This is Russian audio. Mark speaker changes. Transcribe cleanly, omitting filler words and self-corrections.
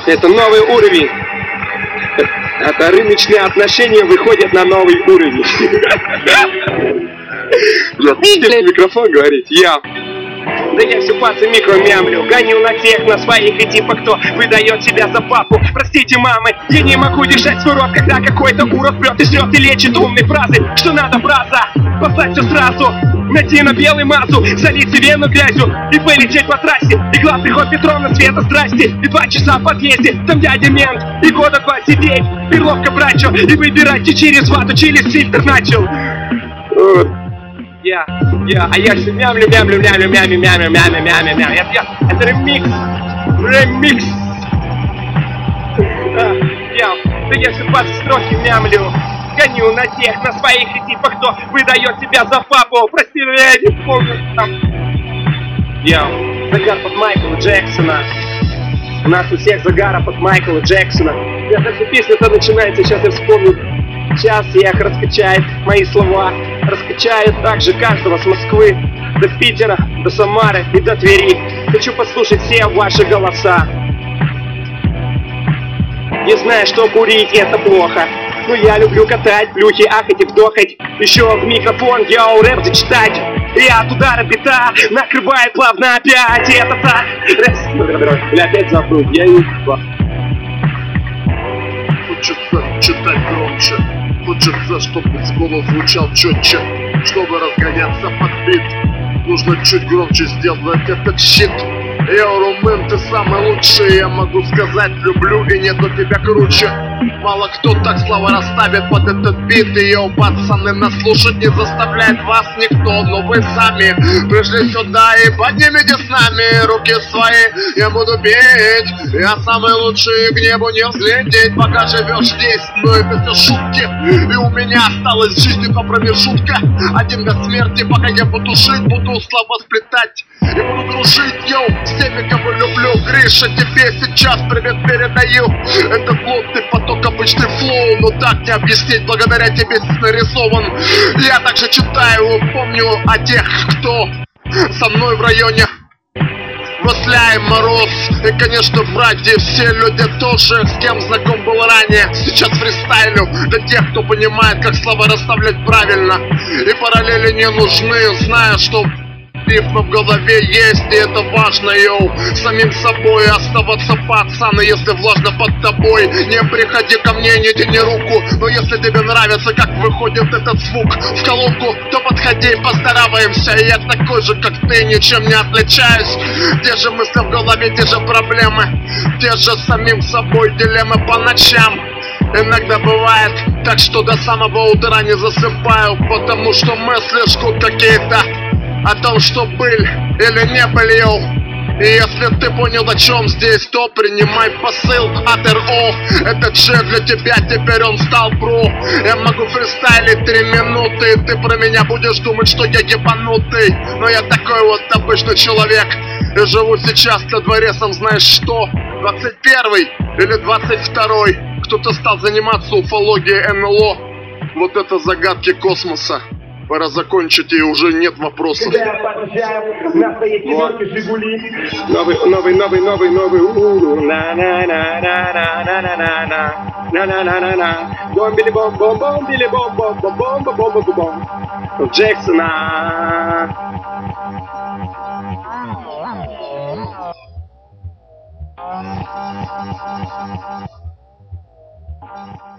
Speaker 1: Это новый уровень. Это рыночные отношения выходят на новый уровень. Видишь, микрофон говорит, я. Да я все пацы микро мямлю, гоню на тех, на своих и типа кто выдает себя за папу. Простите, мамы, я не могу держать свой рот, когда какой-то урод прет и жрет и лечит умной фразы. Что надо, браза, послать все сразу, найти на белый мазу, залить себе вену грязью и полететь по трассе. И главный ход Петровна, Света, здрасте, и 2 часа в подъезде, там дядя мент, и года 2 сидеть, перловка брачу, и выбирать и через вату, через фильтр начал. А я все мямлю. Это ремикс. Да я все под строки мямлю. Гоню на тех, на своих и типа кто выдает себя за папу. Прости, я не помню там. Загар под Майкла Джексона. У нас у всех загара под Майкла Джексона. Даже песня-то начинается, сейчас я вспомню. Сейчас их раскачает мои слова, раскачает также каждого с Москвы до Питера, до Самары и до Твери. Хочу послушать все ваши голоса. Я знаю, что курить это плохо, но я люблю катать, плюхи, ахать и вдохать. Еще в микрофон йоу рэп зачитать. И от удара бита накрывает плавно опять. И это так. Бля, опять забыл, я не...
Speaker 2: Хочется читать громче, хочется, чтобы голос звучал четче, чтобы разгоняться под бит. Нужно чуть громче сделать этот щит. Йоу, Румын, ты самый лучший, я могу сказать, люблю и нету тебя круче. Мало кто так слова расставит под этот бит. И йоу, пацаны, нас слушать не заставляет вас никто, но вы сами пришли сюда и поднимите с нами руки свои. Я буду петь, я самый лучший, к небу не взлететь, пока живешь здесь. Но это все шутки, и у меня осталось в жизни по промежутка. Один до смерти, пока я буду жить, буду слова сплетать и буду дружить, йоу, с теми, кого люблю. Гриша, тебе сейчас привет передаю. Это плотный поток, обычный флоу, но так не объяснить, благодаря тебе нарисован. Я также читаю, помню о тех, кто со мной в районе. Васляй, Мороз и, конечно, братья, все люди тоже, с кем знаком был ранее. Сейчас фристайлю для тех, кто понимает, как слова расставлять правильно. И параллели не нужны, зная, что рифмы в голове есть, и это важно, йоу. Самим собой оставаться, пацаны, если влажно под тобой. Не приходи ко мне, не тяни руку, но если тебе нравится, как выходит этот звук в колонку, то подходи, поздороваемся. Я такой же, как ты, ничем не отличаюсь. Те же мысли в голове, те же проблемы, те же самим собой дилеммы по ночам. Иногда бывает так, что до самого утра не засыпаю, потому что мысли жгут какие-то о том, что был или не был, йоу. И если ты понял, о чем здесь, то принимай посыл от РО. Этот джек для тебя, теперь он стал про. Я могу фристайлить 3 минуты, ты про меня будешь думать, что я ебанутый. Но я такой вот обычный человек, и живу сейчас на дворе, сам знаешь что. 21-й или 22-й. Кто-то стал заниматься уфологией НЛО. Вот это загадки космоса. Пора закончить, и уже нет вопросов.
Speaker 1: Новый уру. На-на-на-на-на-на-на-на-на-на-на-на. Бомбили-бом-бом-бомбили-бом-бом-бом-бом-бом-бом. Джексона.